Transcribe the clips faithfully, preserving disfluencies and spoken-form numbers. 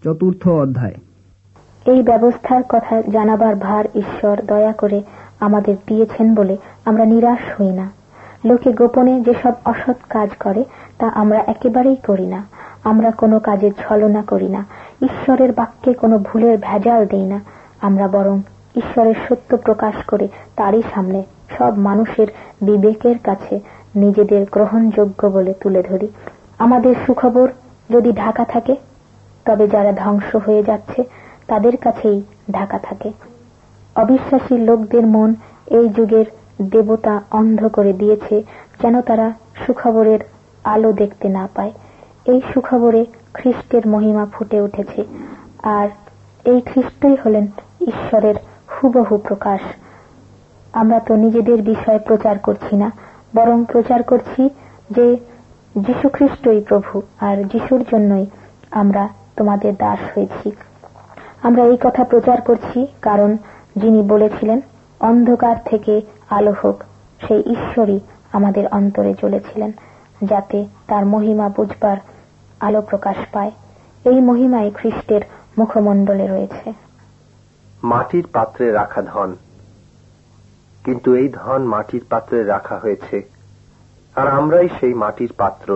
চতুর্থ অধ্যায়। এই ব্যবস্থার কথা জানাবার ভার ঈশ্বর দয়া করে আমাদের দিয়েছেন বলে আমরা নিরাশ হই না। লোকে গোপনে যেসব অসৎ কাজ করে তা আমরা একেবারেই করি না। আমরা কোনো কাজে ছলনা করি না, ঈশ্বরের বাক্যে কোনো ভুলের ভেজাল দেই না। আমরা বরং ঈশ্বরের সত্য প্রকাশ করে তারই সামনে সব মানুষের বিবেকের কাছে নিজেদের গ্রহণযোগ্য বলে তুলে ধরি। আমাদের সুখবর যদি ঢাকা থাকে, তবে যারা ধ্বংস হয়ে যাচ্ছে তাদের কাছেই ঢাকা থাকে। অবিশ্বাসী লোকদের মন এই যুগের দেবতা অন্ধ করে দিয়েছে, যেন তারা সুখবরের আলো দেখতে না পায়। এই সুখবরে খ্রিস্টের মহিমা ফুটে উঠেছে, আর এই খ্রিস্টই হলেন ঈশ্বরের হুবহু প্রকাশ। আমরা তো নিজেদের বিষয়ে প্রচার করছি না, বরং প্রচার করছি যে যীশু খ্রিস্টই প্রভু, আর যীশুর জন্যই আমরা তোমাদের দাস হয়েছি। আমরা এই কথা প্রচার করছি কারণ যিনি বলেছিলেন অন্ধকার থেকে আলো হোক, সেই ঈশ্বরই আমাদের অন্তরে জ্বলেছিলেন, যাতে তার মহিমা বুঝবার আলো প্রকাশ পায়। এই মহিমাই খ্রিস্টের মুখমণ্ডলে রয়েছে। মাটির পাত্রে রাখা ধন, কিন্তু এই ধন মাটির পাত্রে রাখা হয়েছে, আর আমরাই সেই মাটির পাত্র।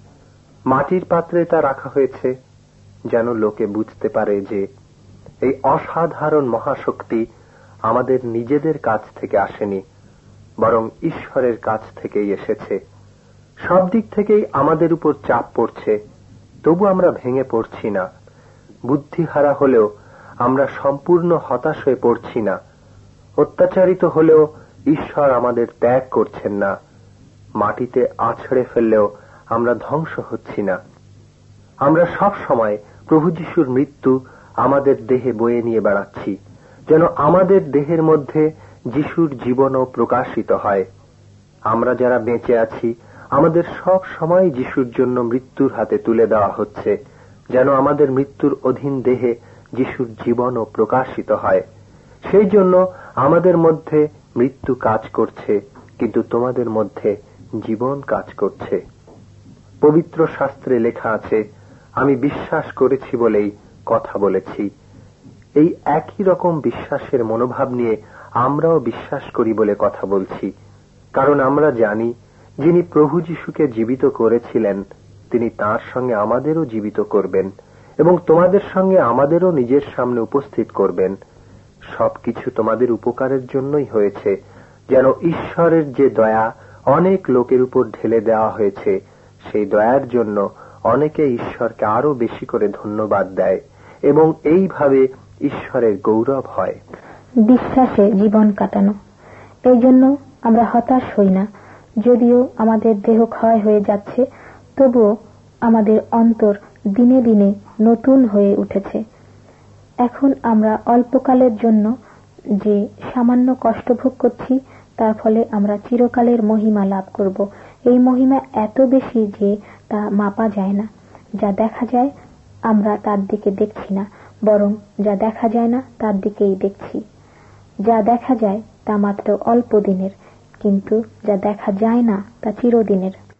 মাটির পাত্রে তা রাখা হয়েছে যেন লোকে বুঝতে পারে যে এই অসাধারণ মহাশক্তি আমাদের নিজেদের কাছ থেকে আসেনি, বরং ঈশ্বরের কাছ থেকেই এসেছে। সব দিক থেকেই আমাদের উপর চাপ পড়ছে, তবু আমরা ভেঙে পড়ছি না। বুদ্ধিহারা হলেও আমরা সম্পূর্ণ হতাশ হয়ে পড়ছি না। অত্যাচারিত হলেও ঈশ্বর আমাদের ত্যাগ করছেন না। মাটিতে আছড়ে ফেললেও আমরা ধ্বংস হচ্ছি না। আমরা সব সময় প্রভু যিশুর মৃত্যু আমাদের দেহে বয়ে নিয়ে বেড়াচ্ছি, যেন আমাদের দেহের মধ্যে যিশুর জীবনও প্রকাশিত হয়। আমরা যারা বেঁচে আছি, আমাদের সব সময় যিশুর জন্য মৃত্যুর হাতে তুলে দেওয়া হচ্ছে, যেন আমাদের মৃত্যুর অধীন দেহে যিশুর জীবনও প্রকাশিত হয়। সেই জন্য আমাদের মধ্যে মৃত্যু কাজ করছে, কিন্তু তোমাদের মধ্যে জীবন কাজ করছে। পবিত্র শাস্ত্রে লেখা আছে, আমি বিশ্বাস করেছি বলেই কথা বলেছি। এই একই রকম বিশ্বাসের মনোভাব নিয়ে আমরাও বিশ্বাস করি বলে কথা বলছি, কারণ আমরা জানি যিনি প্রভু যিশুকে জীবিত করেছিলেন তিনি তাঁর সঙ্গে আমাদেরও জীবিত করবেন এবং তোমাদের সঙ্গে আমাদেরও নিজের সামনে উপস্থিত করবেন। সবকিছু তোমাদের উপকারের জন্যই হয়েছে, যেন ঈশ্বরের যে দয়া অনেক লোকের উপর ঢেলে দেওয়া হয়েছে, সেই দয়ার জন্য অনেকে ঈশ্বরকে আরো বেশি করে ধন্যবাদ দেয় এবং এইভাবে ঈশ্বরের গৌরব হয়। বিশ্বাসে জীবন কাটানো, এই জন্য আমরা হতাশ হই না। যদিও আমাদের দেহ ক্ষয় হয়ে যাচ্ছে, তবুও আমাদের অন্তর দিনে দিনে নতুন হয়ে উঠেছে। এখন আমরা অল্পকালের জন্য যে সামান্য কষ্ট ভোগ করছি, তার ফলে আমরা চিরকালের মহিমা লাভ করব। এই মহিমা এত বেশি যে তা মাপা যায় না। যা দেখা যায় আমরা তার দিকে দেখছি না, বরং যা দেখা যায় না তার দিকেই দেখছি। যা দেখা যায় তা মাত্র অল্প দিনের, কিন্তু যা দেখা যায় না তা চিরদিনের।